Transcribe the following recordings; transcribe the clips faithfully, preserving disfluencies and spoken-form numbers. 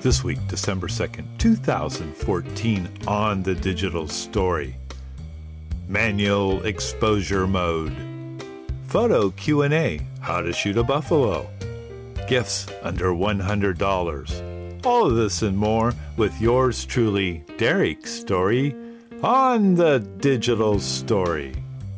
This week, December second, twenty fourteen, on The Digital Story. Manual exposure mode. Photo Q and A, how to shoot a buffalo. Gifts under one hundred dollars. All of this and more with yours truly, Derek Story, on The Digital Story.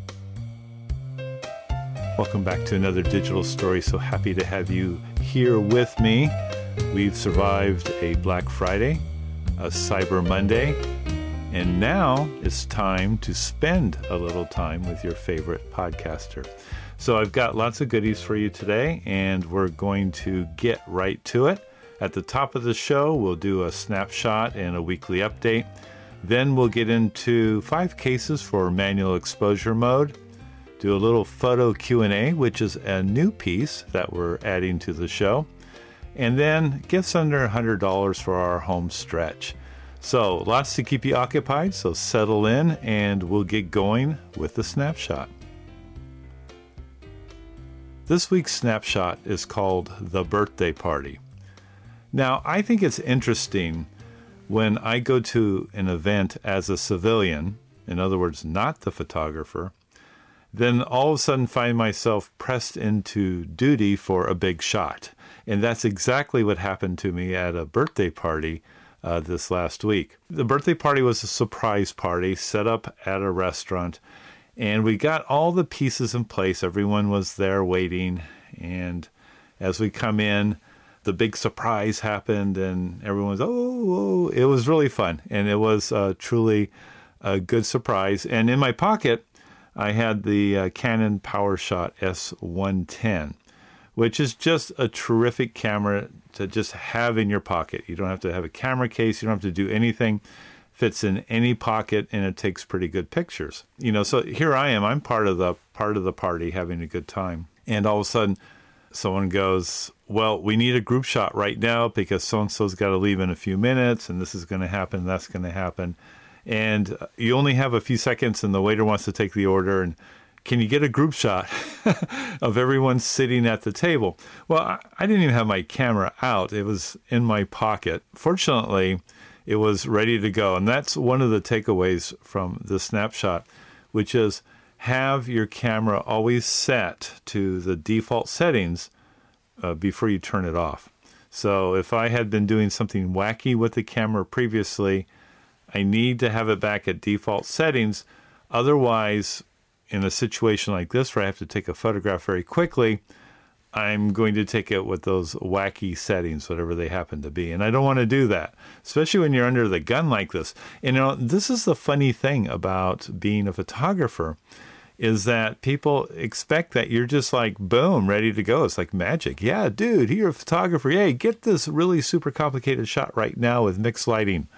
Welcome back to another Digital Story. So happy to have you here with me. We've survived a Black Friday, a Cyber Monday, and now it's time to spend a little time with your favorite podcaster. So I've got lots of goodies for you today, and we're going to get right to it. At the top of the show, we'll do a snapshot and a weekly update. Then we'll get into five cases for manual exposure mode, do a little photo Q and A, which is a new piece that we're adding to the show. And then gifts under one hundred dollars for our home stretch. So lots to keep you occupied, so settle in and we'll get going with the snapshot. This week's snapshot is called The Birthday Party. Now, I think it's interesting when I go to an event as a civilian, in other words, not the photographer, then all of a sudden find myself pressed into duty for a big shot. And that's exactly what happened to me at a birthday party uh, this last week. The birthday party was a surprise party set up at a restaurant, and we got all the pieces in place. Everyone was there waiting, and as we come in, the big surprise happened, and everyone was, oh, oh. It was really fun, and it was uh, truly a good surprise. And in my pocket, I had the uh, Canon PowerShot S one ten, which is just a terrific camera to just have in your pocket. You don't have to have a camera case. You don't have to do anything. Fits in any pocket, and it takes pretty good pictures. You know, so here I am. I'm part of the part of the party, having a good time. And all of a sudden, someone goes, well, we need a group shot right now because so-and-so's got to leave in a few minutes, and this is going to happen, that's going to happen. And you only have a few seconds, and the waiter wants to take the order, and can you get a group shot of everyone sitting at the table? Well, I, I didn't even have my camera out. It was in my pocket. Fortunately, it was ready to go. And that's one of the takeaways from the snapshot, which is have your camera always set to the default settings uh, before you turn it off. So if I had been doing something wacky with the camera previously, I need to have it back at default settings. Otherwise, in a situation like this where I have to take a photograph very quickly, I'm going to take it with those wacky settings, whatever they happen to be. And I don't want to do that, especially when you're under the gun like this. You know, this is the funny thing about being a photographer, is that people expect that you're just like, boom, ready to go. It's like magic. Yeah, dude, you're a photographer. Hey, get this really super complicated shot right now with mixed lighting.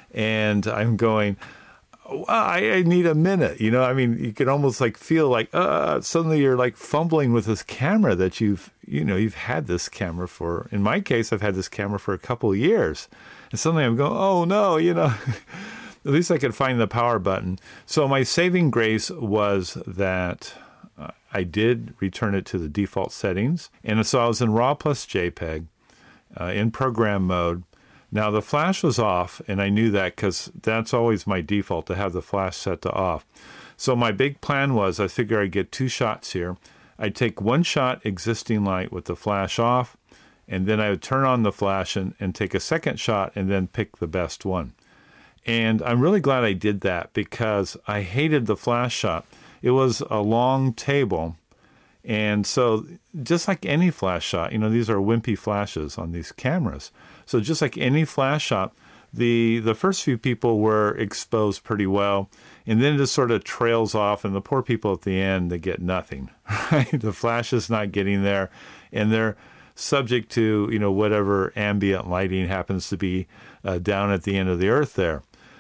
And I'm going, well, I, I need a minute. You know, I mean, you can almost like feel like, uh, suddenly you're like fumbling with this camera that you've, you know, you've had this camera for, in my case, I've had this camera for a couple of years. And suddenly I'm going, oh no, you know, at least I could find the power button. So my saving grace was that uh, I did return it to the default settings. And so I was in RAW plus JPEG uh, in program mode. Now, the flash was off, and I knew that because that's always my default, to have the flash set to off. So my big plan was, I figure I'd get two shots here. I'd take one shot existing light with the flash off, and then I would turn on the flash and, and take a second shot and then pick the best one. And I'm really glad I did that because I hated the flash shot. It was a long table. And so just like any flash shot, you know, these are wimpy flashes on these cameras. So just like any flash shot, the the first few people were exposed pretty well, and then it just sort of trails off, and the poor people at the end, they get nothing, right? The flash is not getting there, and they're subject to, you know, whatever ambient lighting happens to be uh, down at the end of the earth there.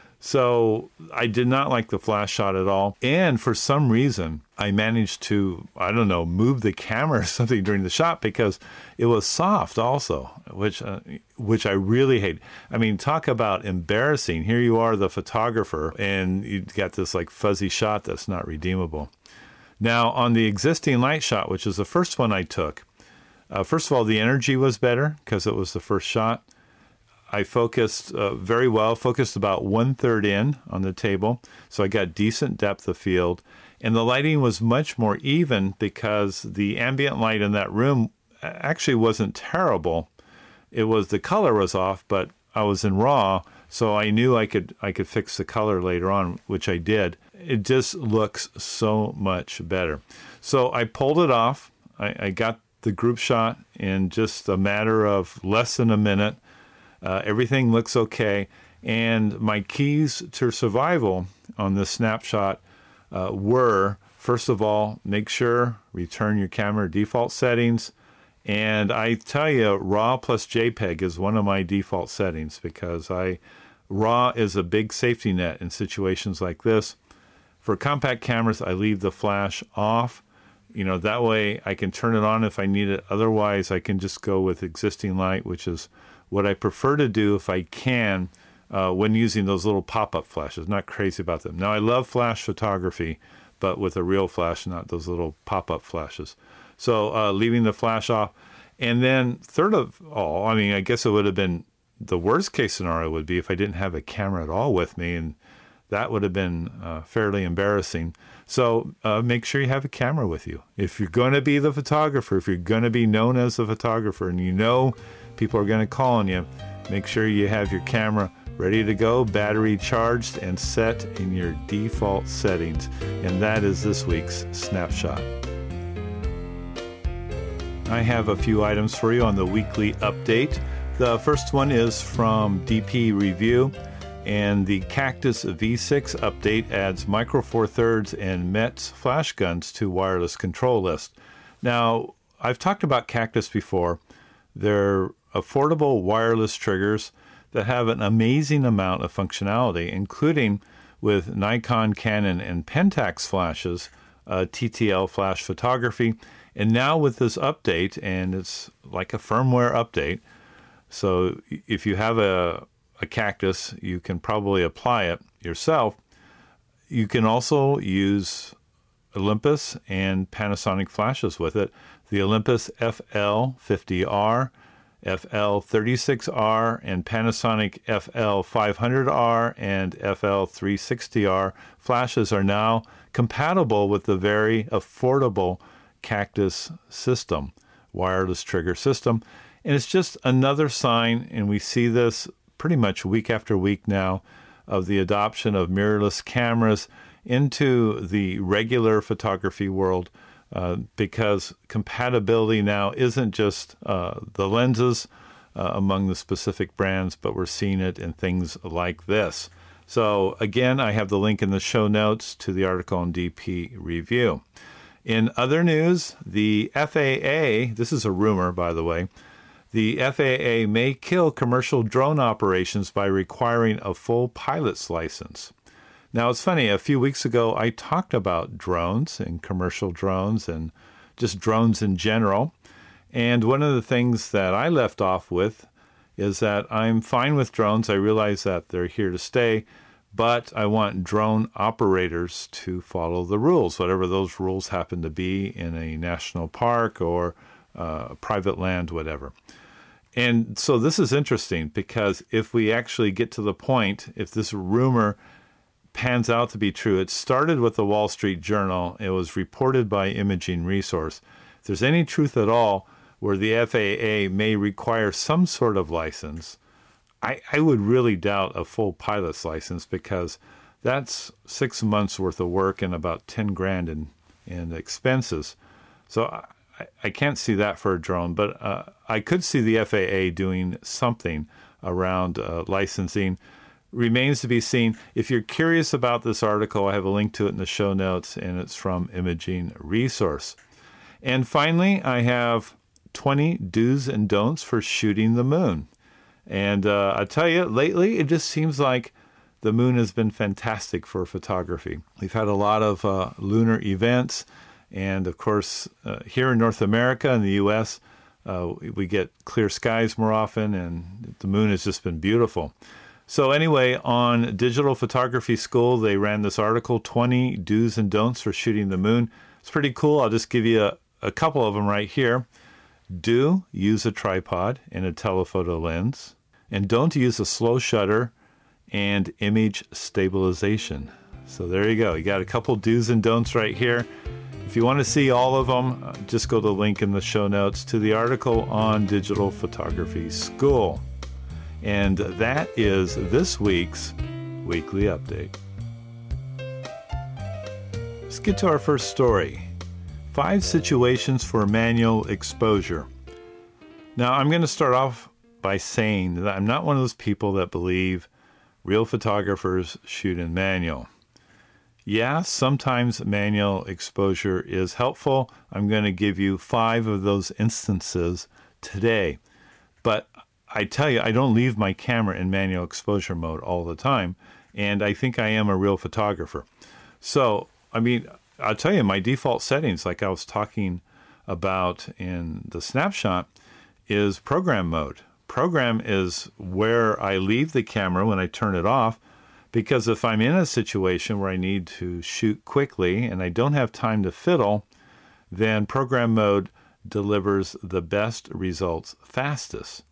So I did not like the flash shot at all. And for some reason, I managed to, I don't know, move the camera or something during the shot because it was soft also, which uh, which I really hate. I mean, talk about embarrassing. Here you are, the photographer, and you got this like fuzzy shot that's not redeemable. Now, on the existing light shot, which is the first one I took, uh, first of all, the energy was better because it was the first shot. I focused uh, very well, focused about one third in on the table. So I got decent depth of field. And the lighting was much more even because the ambient light in that room actually wasn't terrible. It was, the color was off, but I was in RAW, so I knew I could I could fix the color later on, which I did. It just looks so much better. So I pulled it off. I, I got the group shot in just a matter of less than a minute. Uh, everything looks okay. And my keys to survival on this snapshot uh, were, first of all, make sure, return your camera default settings. And I tell you, RAW plus JPEG is one of my default settings because I RAW is a big safety net in situations like this. For compact cameras, I leave the flash off. You know, that way I can turn it on if I need it. Otherwise, I can just go with existing light, which is what I prefer to do if I can uh, when using those little pop-up flashes. Not crazy about them. Now, I love flash photography, but with a real flash, not those little pop-up flashes. So uh, leaving the flash off. And then third of all, I mean, I guess it would have been the worst case scenario would be if I didn't have a camera at all with me, and that would have been uh, fairly embarrassing. So uh, make sure you have a camera with you. If you're going to be the photographer, if you're going to be known as a photographer and you know people are going to call on you, make sure you have your camera ready to go, battery charged, and set in your default settings. And that is this week's Snapshot. I have a few items for you on the weekly update. The first one is from D P Review, and the Cactus V six update adds Micro Four Thirds and Metz flash guns to wireless control list. Now, I've talked about Cactus before. They're affordable wireless triggers that have an amazing amount of functionality, including with Nikon, Canon, and Pentax flashes, uh, T T L flash photography, and now with this update, and it's like a firmware update. So if you have a, a Cactus, you can probably apply it yourself. You can also use Olympus and Panasonic flashes with it. The Olympus F L fifty R, F L thirty-six R, and Panasonic F L five hundred R and F L three sixty R flashes are now compatible with the very affordable Cactus system, wireless trigger system. And it's just another sign, and we see this pretty much week after week now, of the adoption of mirrorless cameras into the regular photography world, uh, because compatibility now isn't just uh, the lenses uh, among the specific brands, but we're seeing it in things like this. So again, I have the link in the show notes to the article on D P Review. In other news, the F A A, this is a rumor, by the way, the F A A may kill commercial drone operations by requiring a full pilot's license. Now, it's funny, a few weeks ago, I talked about drones and commercial drones and just drones in general. And one of the things that I left off with is that I'm fine with drones. I realize that they're here to stay, but I want drone operators to follow the rules, whatever those rules happen to be in a national park or uh, private land, whatever. And so this is interesting because if we actually get to the point, if this rumor pans out to be true, it started with the Wall Street Journal. It was reported by Imaging Resource. If there's any truth at all where the F A A may require some sort of license, I, I would really doubt a full pilot's license because that's six months worth of work and about ten grand in, in expenses. So I, I can't see that for a drone, but uh, I could see the F A A doing something around uh, licensing. Remains to be seen. If you're curious about this article, I have a link to it in the show notes, and it's from Imaging Resource. And finally, I have twenty do's and don'ts for shooting the moon. And uh, I tell you, lately, it just seems like the moon has been fantastic for photography. We've had a lot of uh, lunar events. And of course, uh, here in North America and the U S, uh, we get clear skies more often, and the moon has just been beautiful. So anyway, on Digital Photography School, they ran this article, twenty do's and don'ts for shooting the moon. It's pretty cool. I'll just give you a, a couple of them right here. Do use a tripod and a telephoto lens. And don't use a slow shutter and image stabilization. So there you go. You got a couple do's and don'ts right here. If you want to see all of them, uh, just go to the link in the show notes to the article on Digital Photography School. And that is this week's Weekly Update. Let's get to our first story. Five situations for manual exposure. Now, I'm going to start off by saying that I'm not one of those people that believe real photographers shoot in manual. Yeah, sometimes manual exposure is helpful. I'm going to give you five of those instances today. But I tell you, I don't leave my camera in manual exposure mode all the time, and I think I am a real photographer. So, I mean, I'll tell you, my default settings, like I was talking about in the snapshot, is program mode. Program is where I leave the camera when I turn it off, because if I'm in a situation where I need to shoot quickly and I don't have time to fiddle, then program mode delivers the best results fastest.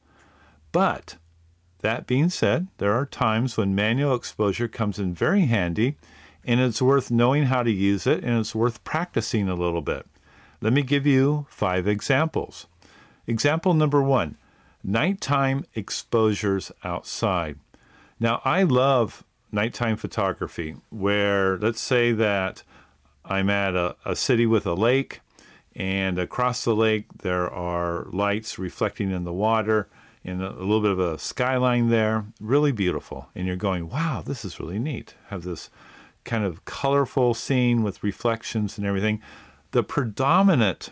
But that being said, there are times when manual exposure comes in very handy, and it's worth knowing how to use it, and it's worth practicing a little bit. Let me give you five examples. Example number one, nighttime exposures outside. Now, I love nighttime photography where, let's say that I'm at a, a city with a lake, and across the lake there are lights reflecting in the water and a, a little bit of a skyline there, really beautiful. And you're going, wow, this is really neat. Have this kind of colorful scene with reflections and everything. The predominant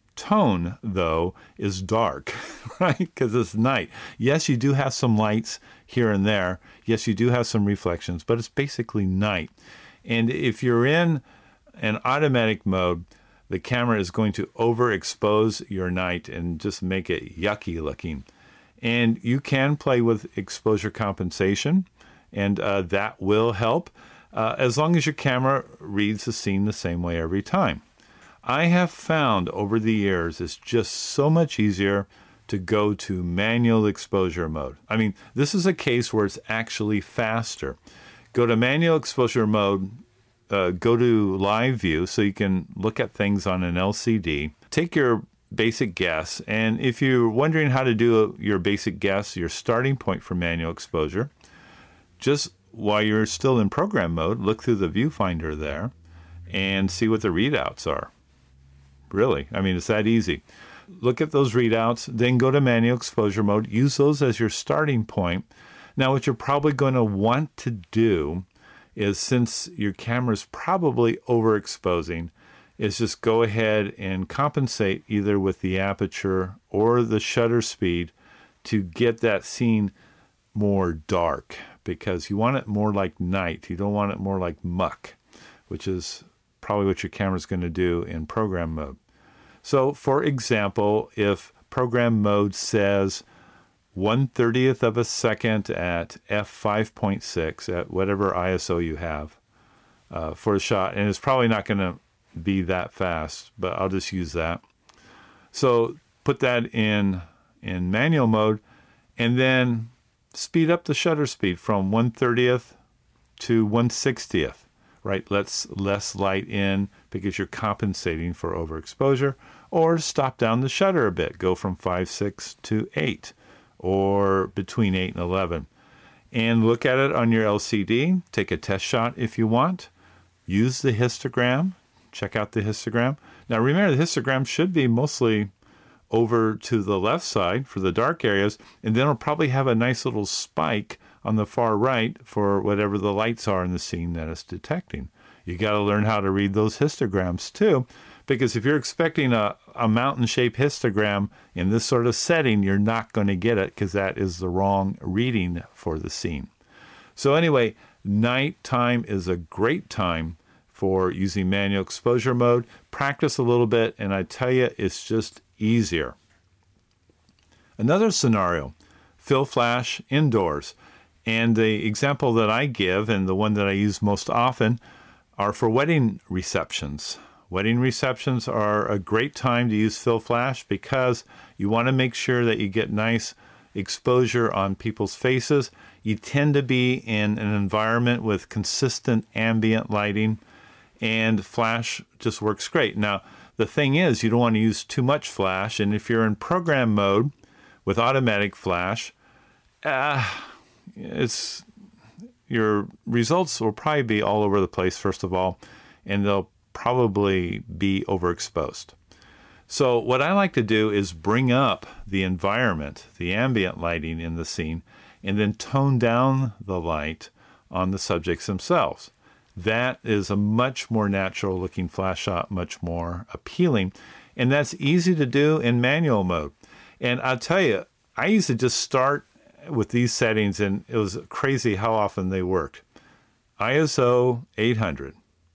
tone, though, is dark, right? Because it's night. Yes, you do have some lights here and there. Yes, you do have some reflections, but it's basically night. And if you're in an automatic mode, the camera is going to overexpose your night and just make it yucky looking. And you can play with exposure compensation, and uh, that will help uh, as long as your camera reads the scene the same way every time. I have found over the years it's just so much easier to go to manual exposure mode. I mean, this is a case where it's actually faster. Go to manual exposure mode, uh, go to live view so you can look at things on an L C D. Take your basic guess, and if you're wondering how to do your basic guess, your starting point for manual exposure, just while you're still in program mode, look through the viewfinder there and see what the readouts are. Really, I mean, it's that easy. Look at those readouts, then go to manual exposure mode. Use those as your starting point. Now, what you're probably going to want to do is, since your camera is probably overexposing, is just go ahead and compensate either with the aperture or the shutter speed to get that scene more dark, because you want it more like night. You don't want it more like muck, which is probably what your camera is going to do in program mode. So, for example, if program mode says one thirtieth of a second at f five point six, at whatever I S O you have uh, for a shot, and it's probably not going to be that fast, but I'll just use that. So put that in in manual mode, and then speed up the shutter speed from one thirtieth to one sixtieth. Right, let's less light in because you're compensating for overexposure, or stop down the shutter a bit, go from five six to eight, or between eight and eleven. And look at it on your L C D, take a test shot if you want, use the histogram, check out the histogram. Now remember, the histogram should be mostly over to the left side for the dark areas, and then it'll probably have a nice little spike on the far right for whatever the lights are in the scene that it's detecting. You got to learn how to read those histograms too, because if you're expecting a, a mountain-shaped histogram in this sort of setting, you're not going to get it because that is the wrong reading for the scene. So anyway, nighttime is a great time for using manual exposure mode. Practice a little bit, and I tell you, it's just easier. Another scenario, fill flash indoors. And the example that I give, and the one that I use most often, are for wedding receptions. Wedding receptions are a great time to use fill flash because you want to make sure that you get nice exposure on people's faces. You tend to be in an environment with consistent ambient lighting, and flash just works great. Now, the thing is, you don't want to use too much flash, and if you're in program mode with automatic flash, uh, it's your results will probably be all over the place, first of all, and they'll probably be overexposed. So what I like to do is bring up the environment, the ambient lighting in the scene, and then tone down the light on the subjects themselves. That is a much more natural looking flash shot, much more appealing. And that's easy to do in manual mode. And I'll tell you, I used to just start with these settings, and it was crazy how often they worked. I S O eight hundred,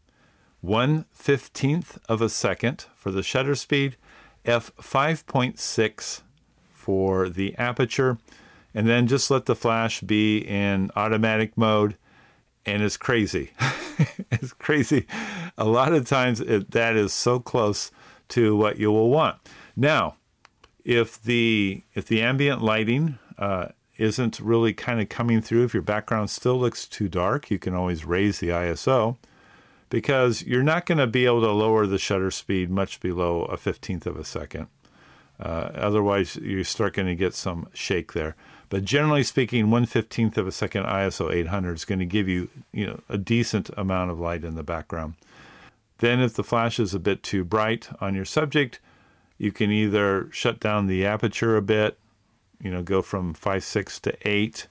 one fifteenth of a second for the shutter speed, f five point six for the aperture, and then just let the flash be in automatic mode, and it's crazy. It's crazy. A lot of times it, that is so close to what you will want. Now, if the if the ambient lighting uh, isn't really kind of coming through, if your background still looks too dark, you can always raise the I S O, because you're not going to be able to lower the shutter speed much below a fifteenth of a second. Uh, otherwise, you start going to get some shake there. But generally speaking, one fifteenth of a second I S O eight hundred is going to give you, you know, a decent amount of light in the background. Then if the flash is a bit too bright on your subject, you can either shut down the aperture a bit, you know, go from five point six to eight,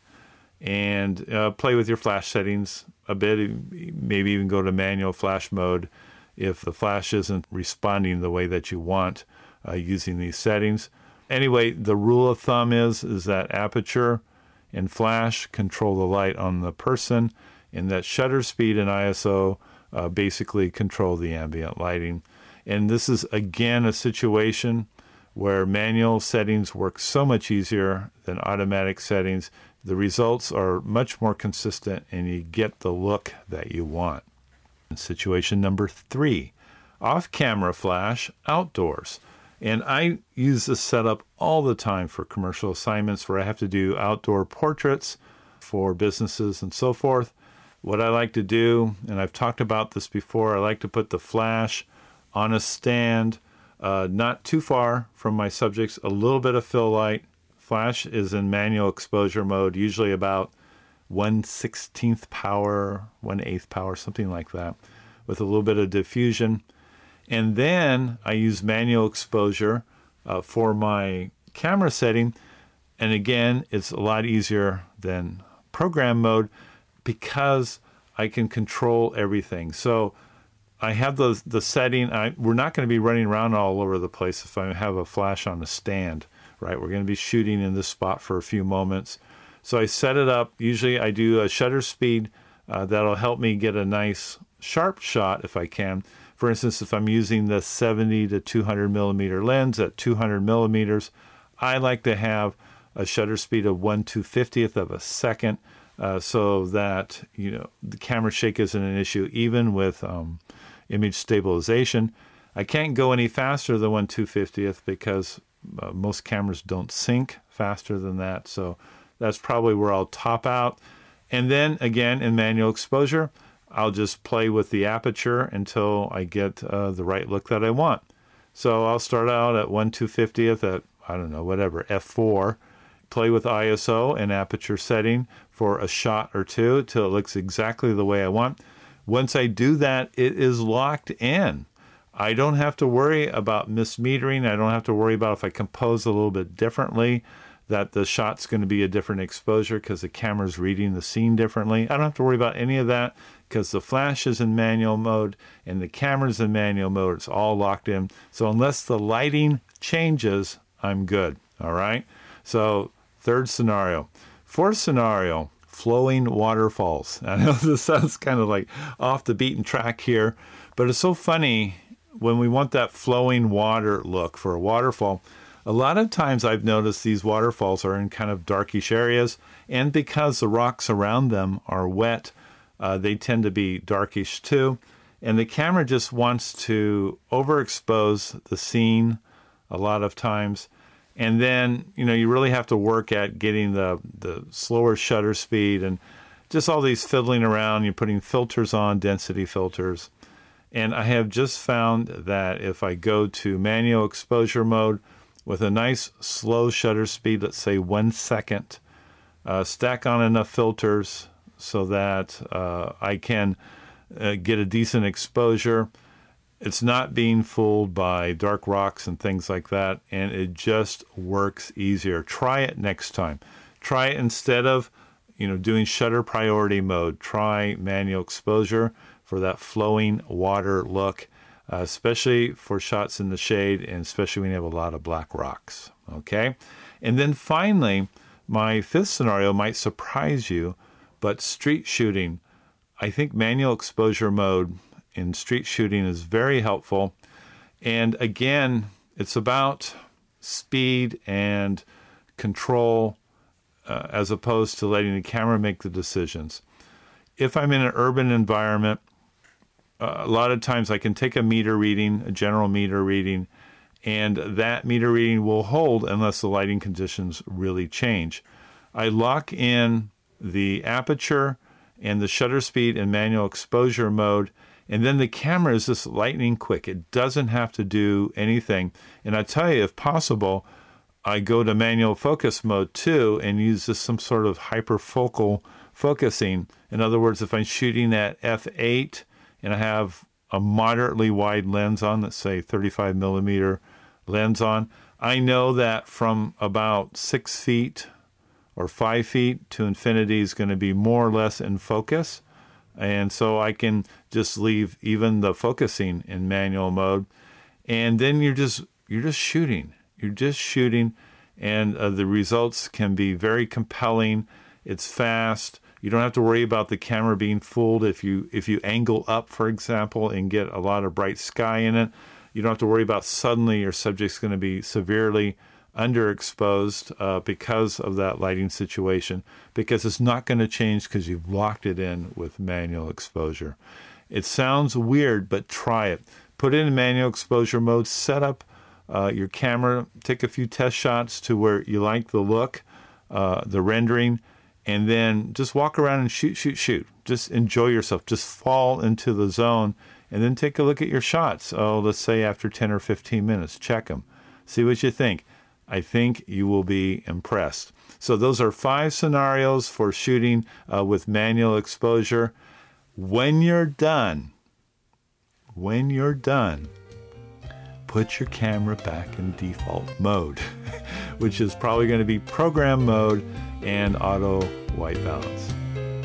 and uh, play with your flash settings a bit. Maybe even go to manual flash mode if the flash isn't responding the way that you want uh, using these settings. Anyway, the rule of thumb is, is that aperture and flash control the light on the person, and that shutter speed and I S O uh, basically control the ambient lighting. And this is, again, a situation where manual settings work so much easier than automatic settings. The results are much more consistent, and you get the look that you want. Situation number three, off-camera flash outdoors. And I use this setup all the time for commercial assignments where I have to do outdoor portraits for businesses and so forth. What I like to do, and I've talked about this before, I like to put the flash on a stand, uh, not too far from my subjects, a little bit of fill light. Flash is in manual exposure mode, usually about one sixteenth power, one eighth power, something like that, with a little bit of diffusion. And then I use manual exposure uh, for my camera setting. And again, it's a lot easier than program mode because I can control everything. So I have the, the setting. I, we're not going to be running around all over the place if I have a flash on a stand, right? We're going to be shooting in this spot for a few moments. So I set it up. Usually I do a shutter speed uh, that'll help me get a nice sharp shot if I can. For instance, if I'm using the seventy to two hundred millimeter lens at two hundred millimeters, I like to have a shutter speed of one two fiftieth of a second, uh, so that, you know, the camera shake isn't an issue, even with um, image stabilization. I can't go any faster than one two fiftieth because uh, most cameras don't sync faster than that. So that's probably where I'll top out. And then again, in manual exposure, I'll just play with the aperture until I get uh, the right look that I want. So I'll start out at one two fiftieth at, I don't know, whatever, f four, play with I S O and aperture setting for a shot or two till it looks exactly the way I want. Once I do that, it is locked in. I don't have to worry about mismetering. I don't have to worry about if I compose a little bit differently, that the shot's going to be a different exposure because the camera's reading the scene differently. I don't have to worry about any of that because the flash is in manual mode and the camera's in manual mode. It's all locked in. So unless the lighting changes, I'm good. All right? So third scenario. Fourth scenario, flowing waterfalls. I know this sounds kind of like off the beaten track here, but it's so funny when we want that flowing water look for a waterfall. A lot of times I've noticed these waterfalls are in kind of darkish areas, and because the rocks around them are wet, uh, they tend to be darkish too. And the camera just wants to overexpose the scene a lot of times. And then, you know, you really have to work at getting the, the slower shutter speed and just all these fiddling around. You're putting filters on, density filters. And I have just found that if I go to manual exposure mode with a nice slow shutter speed, let's say one second, uh, stack on enough filters so that uh, I can uh, get a decent exposure. It's not being fooled by dark rocks and things like that, and it just works easier. Try it next time. Try it instead of, you know, doing shutter priority mode. Try manual exposure for that flowing water look, uh, especially for shots in the shade and especially when you have a lot of black rocks. Okay? And then finally, my fifth scenario might surprise you, but street shooting, I think manual exposure mode in street shooting is very helpful. And again, it's about speed and control uh, as opposed to letting the camera make the decisions. If I'm in an urban environment, uh, a lot of times I can take a meter reading, a general meter reading, and that meter reading will hold unless the lighting conditions really change. I lock in the aperture and the shutter speed in manual exposure mode, and then the camera is just lightning quick. It doesn't have to do anything. And I tell you, if possible, I go to manual focus mode too and use this some sort of hyperfocal focusing. In other words, if I'm shooting at f eight and I have a moderately wide lens on, let's say thirty-five millimeter lens on, I know that from about six feet or five feet to infinity is going to be more or less in focus. And so I can just leave even the focusing in manual mode. And then you're just you're just shooting. You're just shooting. And uh, the results can be very compelling. It's fast. You don't have to worry about the camera being fooled if you if you angle up, for example, and get a lot of bright sky in it. You don't have to worry about suddenly your subject's going to be severely underexposed uh, because of that lighting situation, because it's not going to change because you've locked it in with manual exposure. It sounds weird, but try it. Put it in manual exposure mode, set up uh, your camera, take a few test shots to where you like the look, uh, the rendering, and then just walk around and shoot, shoot, shoot. Just enjoy yourself. Just fall into the zone, and then take a look at your shots. Oh, let's say after ten or fifteen minutes, check them. See what you think. I think you will be impressed. So those are five scenarios for shooting uh, with manual exposure. When you're done, when you're done, put your camera back in default mode, which is probably going to be program mode and auto white balance.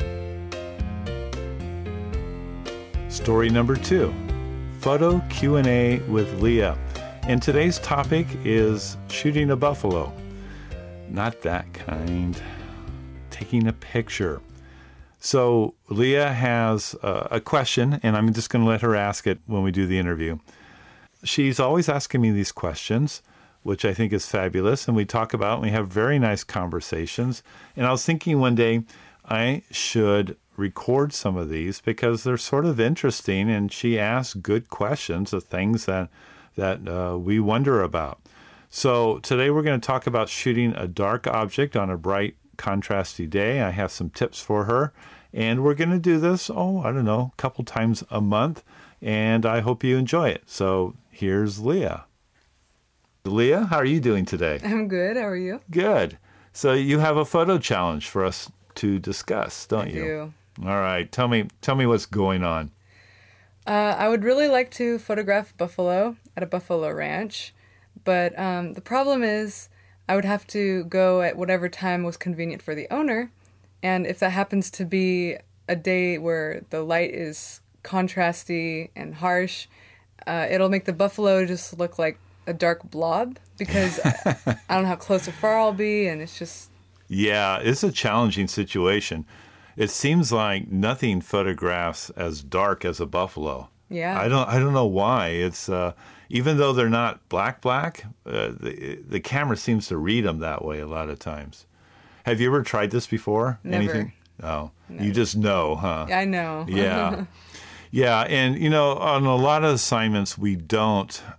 Story number two, photo Q and A with Leah. And today's topic is shooting a buffalo. Not that kind. Taking a picture. So Leah has uh, a question, and I'm just going to let her ask it when we do the interview. She's always asking me these questions, which I think is fabulous, and we talk about and we have very nice conversations. And I was thinking one day I should record some of these because they're sort of interesting, and she asks good questions of things that that uh, we wonder about. So today we're going to talk about shooting a dark object on a bright, contrasty day. I have some tips for her, and we're going to do this, oh, I don't know, a couple times a month, and I hope you enjoy it. So here's Leah. Leah, how are you doing today? I'm good. How are you? Good. So you have a photo challenge for us to discuss, don't I you? do. All right. Tell me, tell me what's going on. Uh, I would really like to photograph buffalo at a buffalo ranch, but um, the problem is I would have to go at whatever time was convenient for the owner, and if that happens to be a day where the light is contrasty and harsh, uh, it'll make the buffalo just look like a dark blob because I, I don't know how close or far I'll be, and it's just... Yeah, it's a challenging situation. It seems like nothing photographs as dark as a buffalo. Yeah. I don't I don't know why. It's uh, even though they're not black black, uh, the the camera seems to read them that way a lot of times. Have you ever tried this before? Never. Anything? Oh, Never. You just know, huh? I know. Yeah. Yeah, and you know, on a lot of assignments we don't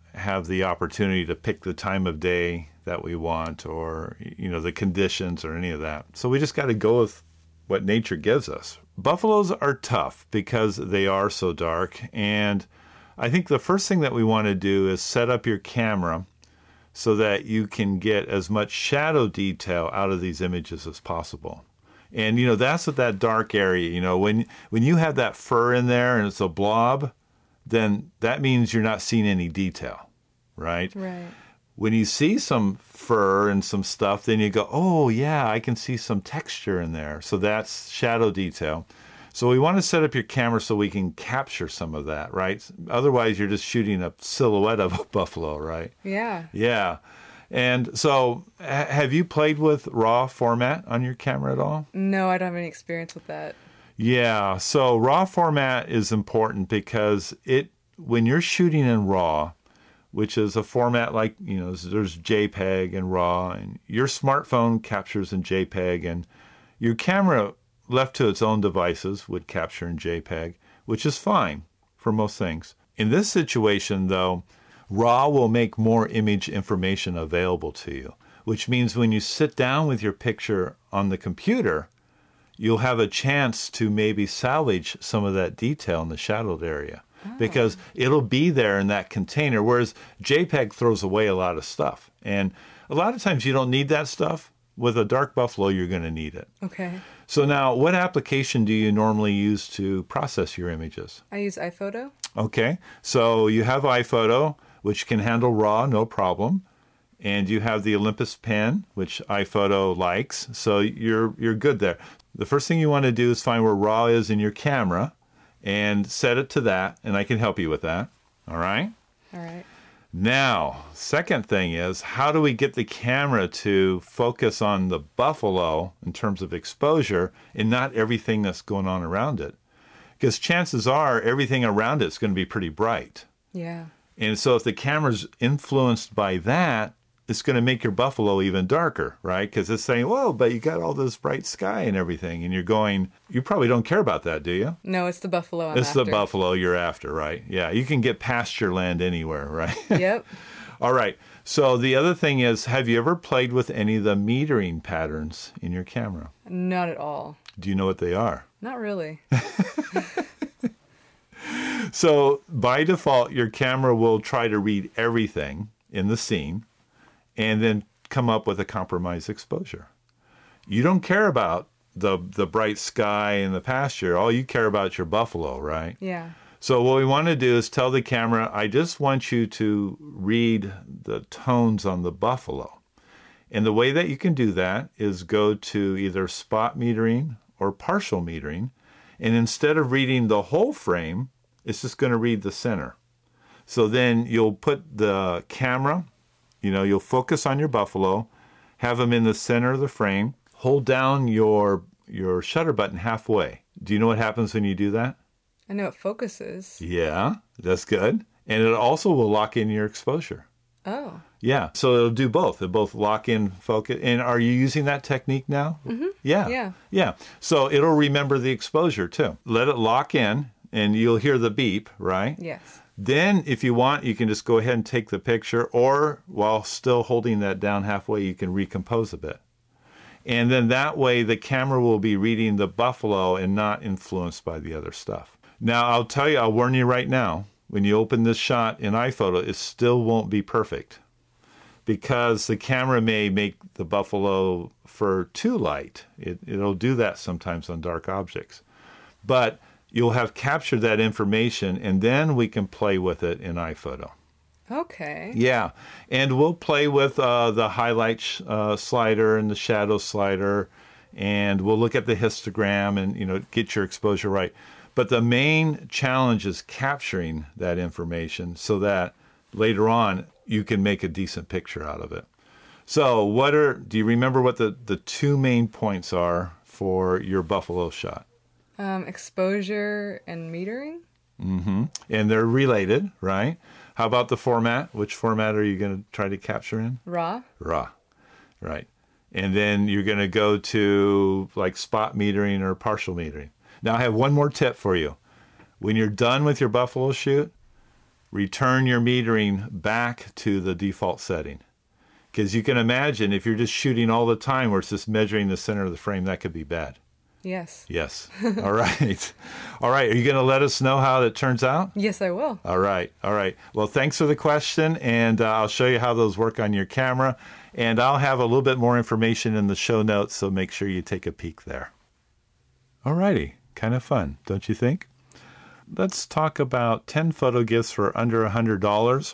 have the opportunity to pick the time of day that we want or, you know, the conditions or any of that. So we just got to go with what nature gives us. Buffaloes are tough because they are so dark. And I think the first thing that we want to do is set up your camera so that you can get as much shadow detail out of these images as possible. And, you know, that's what that dark area, you know, when when you have that fur in there and it's a blob, then that means you're not seeing any detail, right? Right. When you see some fur and some stuff, then you go, oh, yeah, I can see some texture in there. So that's shadow detail. So we want to set up your camera so we can capture some of that, right? Otherwise, you're just shooting a silhouette of a buffalo, right? Yeah. Yeah. And so ha- have you played with RAW format on your camera at all? No, I don't have any experience with that. Yeah. So RAW format is important because it when you're shooting in RAW, which is a format like, you know, there's JPEG and RAW, and your smartphone captures in JPEG, and your camera left to its own devices would capture in JPEG, which is fine for most things. In this situation, though, RAW will make more image information available to you, which means when you sit down with your picture on the computer, you'll have a chance to maybe salvage some of that detail in the shadowed area. Oh. Because it'll be there in that container, whereas JPEG throws away a lot of stuff. And a lot of times you don't need that stuff. With a dark buffalo, you're going to need it. Okay. So now, what application do you normally use to process your images? I use iPhoto. Okay. So you have iPhoto, which can handle RAW, no problem. And you have the Olympus pen, which iPhoto likes. So you're you're good there. The first thing you want to do is find where RAW is in your camera and set it to that, and I can help you with that. All right? All right. Now, second thing is, how do we get the camera to focus on the buffalo in terms of exposure and not everything that's going on around it? Because chances are everything around it's going to be pretty bright. Yeah. And so if the camera's influenced by that, it's going to make your buffalo even darker, right? Because it's saying, whoa, but you got all this bright sky and everything. And you're going, you probably don't care about that, do you? No, it's the buffalo I'm It's after. the buffalo you're after, right? Yeah, you can get pasture land anywhere, right? Yep. All right. So the other thing is, have you ever played with any of the metering patterns in your camera? Not at all. Do you know what they are? Not really. So by default, your camera will try to read everything in the scene and then come up with a compromised exposure. You don't care about the the bright sky and the pasture. All you care about is your buffalo, right? Yeah. So what we want to do is tell the camera, I just want you to read the tones on the buffalo. And the way that you can do that is go to either spot metering or partial metering. And instead of reading the whole frame, it's just going to read the center. So then you'll put the camera, you know, you'll focus on your buffalo, have them in the center of the frame, hold down your your shutter button halfway. Do you know what happens when you do that? I know it focuses. Yeah, that's good. And it also will lock in your exposure. Oh. Yeah, so it'll do both. It'll both lock in, focus. And are you using that technique now? Mm-hmm. Yeah. Yeah. Yeah. So it'll remember the exposure too. Let it lock in and you'll hear the beep, right? Yes. Then if you want, you can just go ahead and take the picture, or while still holding that down halfway, you can recompose a bit. And then that way the camera will be reading the buffalo and not influenced by the other stuff. Now, I'll tell you, I'll warn you right now, when you open this shot in iPhoto, it still won't be perfect because the camera may make the buffalo fur too light. It, it'll do that sometimes on dark objects. But you'll have captured that information, and then we can play with it in iPhoto. Okay. Yeah, and we'll play with uh, the highlight sh- uh, slider and the shadow slider, and we'll look at the histogram and, you know, get your exposure right. But the main challenge is capturing that information so that later on you can make a decent picture out of it. So what are, do you remember what the, the two main points are for your buffalo shot? Um, exposure and metering? Mm-hmm. And they're related, right? How about the format? Which format are you going to try to capture in? RAW. RAW, right. And then you're going to go to like spot metering or partial metering. Now I have one more tip for you. When you're done with your buffalo shoot, return your metering back to the default setting. Because you can imagine if you're just shooting all the time where it's just measuring the center of the frame, that could be bad. Yes. Yes. All right. All right. Are you going to let us know how it turns out? Yes, I will. All right. All right. Well, thanks for the question, and uh, I'll show you how those work on your camera. And I'll have a little bit more information in the show notes, so make sure you take a peek there. All righty. Kind of fun, don't you think? Let's talk about ten photo gifts for under one hundred dollars.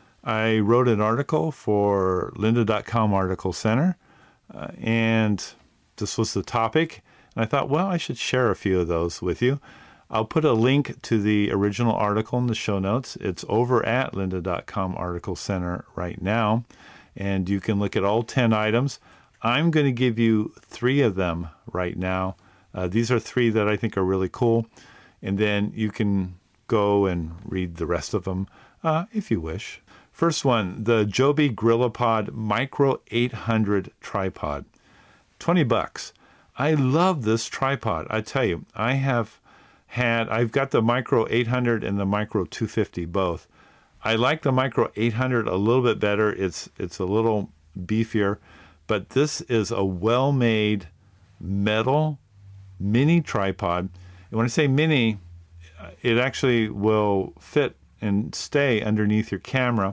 I wrote an article for lynda dot com Article Center, uh, and this was the topic. And I thought, well, I should share a few of those with you. I'll put a link to the original article in the show notes. It's over at lynda dot com Article Center right now, and you can look at all ten items. I'm going to give you three of them right now. Uh, these are three that I think are really cool, and then you can go and read the rest of them uh, if you wish. First one, the Joby GorillaPod Micro eight hundred tripod, twenty bucks. I love this tripod. I tell you, I have had, I've got the Micro eight hundred and the Micro two fifty both. I like the Micro eight hundred a little bit better. It's it's a little beefier, but this is a well-made metal mini tripod. And when I say mini, it actually will fit and stay underneath your camera.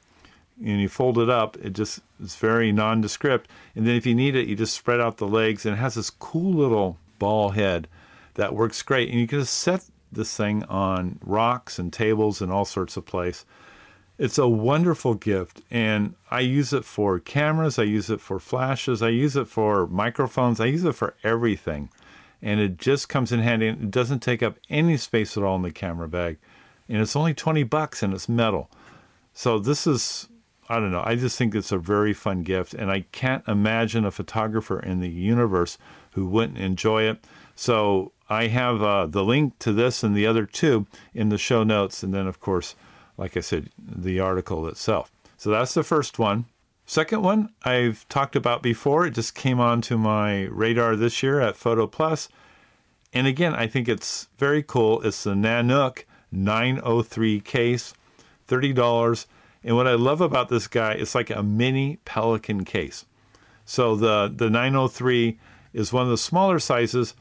And you fold it up, it just is very nondescript. And then if you need it, you just spread out the legs, and it has this cool little ball head that works great. And you can just set this thing on rocks and tables and all sorts of places. It's a wonderful gift, and I use it for cameras, I use it for flashes, I use it for microphones, I use it for everything. And it just comes in handy, and it doesn't take up any space at all in the camera bag. And it's only twenty bucks, and it's metal. So this is, I don't know, I just think it's a very fun gift, and I can't imagine a photographer in the universe who wouldn't enjoy it. So I have uh, the link to this and the other two in the show notes, and then, of course, like I said, the article itself. So that's the first one. Second one I've talked about before. It just came onto my radar this year at Photo Plus. And again, I think it's very cool. It's the Nanook nine oh three case, thirty dollars. And what I love about this guy, it's like a mini Pelican case. So the, the nine oh three is one of the smaller sizes.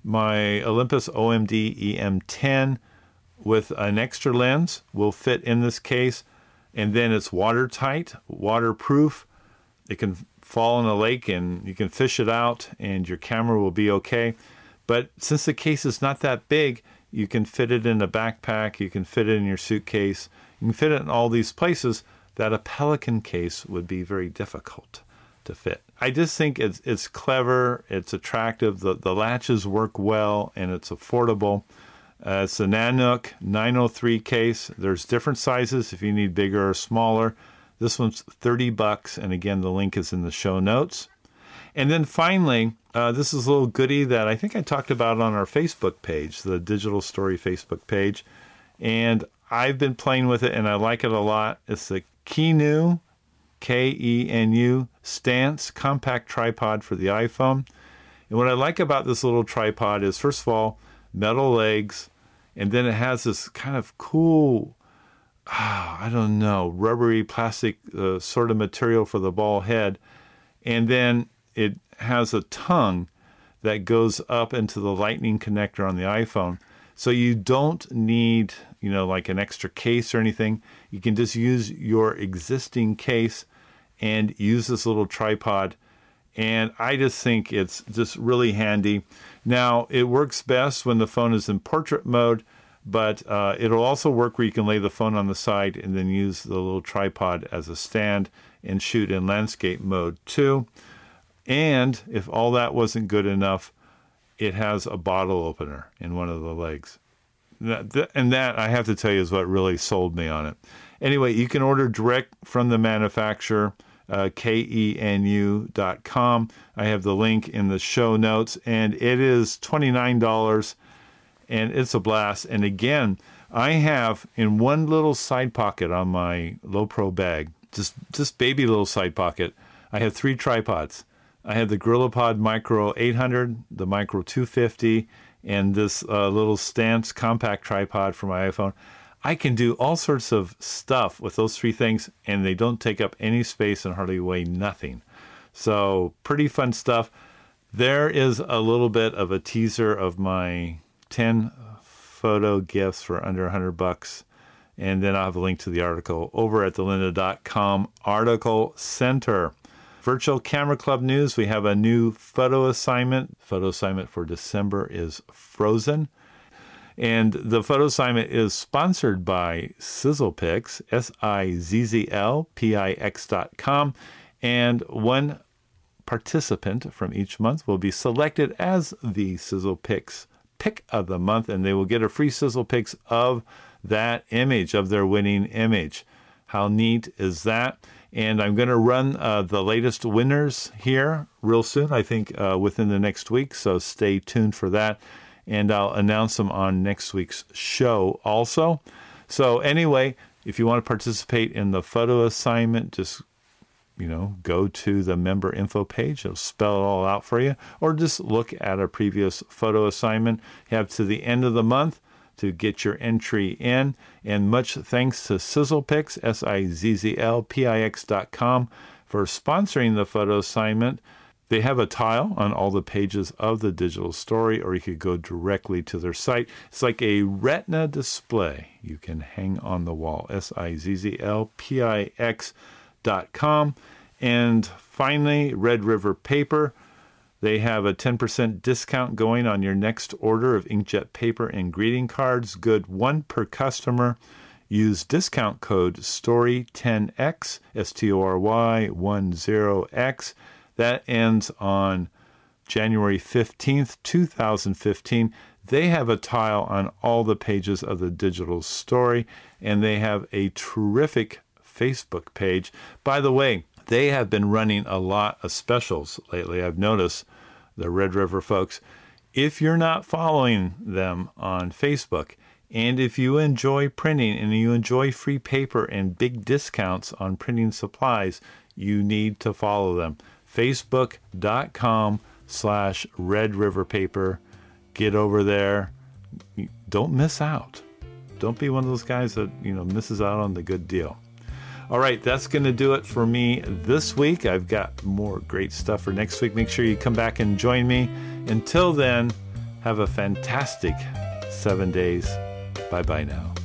My Olympus O M D E M ten with an extra lens will fit in this case. And then it's watertight, waterproof. It can fall in a lake and you can fish it out and your camera will be okay. But since the case is not that big, you can fit it in a backpack, you can fit it in your suitcase, you can fit it in all these places that a Pelican case would be very difficult to fit. I just think it's it's clever, it's attractive, the, the latches work well, and it's affordable. Uh, it's the Nanook nine oh three case. There's different sizes if you need bigger or smaller. This one's thirty bucks, and again, the link is in the show notes. And then finally, uh, this is a little goodie that I think I talked about on our Facebook page, the Digital Story Facebook page. And I've been playing with it, and I like it a lot. It's the Kenu, K E N U, Stance Compact Tripod for the iPhone. And what I like about this little tripod is, first of all, metal legs, and then it has this kind of cool, oh, I don't know, rubbery plastic uh, sort of material for the ball head. And then it has a tongue that goes up into the lightning connector on the iPhone. So you don't need, you know, like an extra case or anything. You can just use your existing case and use this little tripod. And I just think it's just really handy. Now, it works best when the phone is in portrait mode, but uh, it'll also work where you can lay the phone on the side and then use the little tripod as a stand and shoot in landscape mode too. And if all that wasn't good enough, it has a bottle opener in one of the legs. And that, I have to tell you, is what really sold me on it. Anyway, you can order direct from the manufacturer, uh, K E N U dot com. I have the link in the show notes, and it is twenty-nine dollars, and it's a blast. And again, I have in one little side pocket on my Low Pro bag, just, just baby little side pocket, I have three tripods. I have the GorillaPod Micro eight hundred, the Micro two fifty, and this uh, little Stance compact tripod for my iPhone. I can do all sorts of stuff with those three things, and they don't take up any space and hardly weigh nothing. So pretty fun stuff. There is a little bit of a teaser of my ten photo gifts for under one hundred bucks. And then I'll have a link to the article over at the lynda dot com Article Center. Virtual Camera Club news. We have a new photo assignment. Photo assignment for December is Frozen. And the photo assignment is sponsored by Sizzlepix, S I Z Z L P I X dot com. And one participant from each month will be selected as the Sizzlepix pick of the month, and they will get a free Sizzlepix of that image, of their winning image. How neat is that? And I'm going to run uh, the latest winners here real soon, I think uh, within the next week, so stay tuned for that. And I'll announce them on next week's show also. So anyway, if you want to participate in the photo assignment, just, you know, go to the member info page. It'll spell it all out for you. Or just look at a previous photo assignment. You have to the end of the month to get your entry in. And much thanks to Sizzlepix, S I Z Z L P I X dot com, for sponsoring the photo assignment. They have a tile on all the pages of the digital story, or you could go directly to their site. It's like a retina display you can hang on the wall, S I Z Z L P I X dot com. And finally, Red River Paper. They have a ten percent discount going on your next order of inkjet paper and greeting cards. Good one per customer. Use discount code story ten X, S T O R Y ten X. That ends on January fifteenth, twenty fifteen. They have a tile on all the pages of the digital story, and they have a terrific Facebook page. By the way, they have been running a lot of specials lately. I've noticed, the Red River folks. If you're not following them on Facebook, and if you enjoy printing and you enjoy free paper and big discounts on printing supplies, you need to follow them. Facebook.com slash Red River Paper. Get over there. Don't miss out. Don't be one of those guys that, you know, misses out on the good deal. All right, that's going to do it for me this week. I've got more great stuff for next week. Make sure you come back and join me. Until then, have a fantastic seven days. Bye-bye now.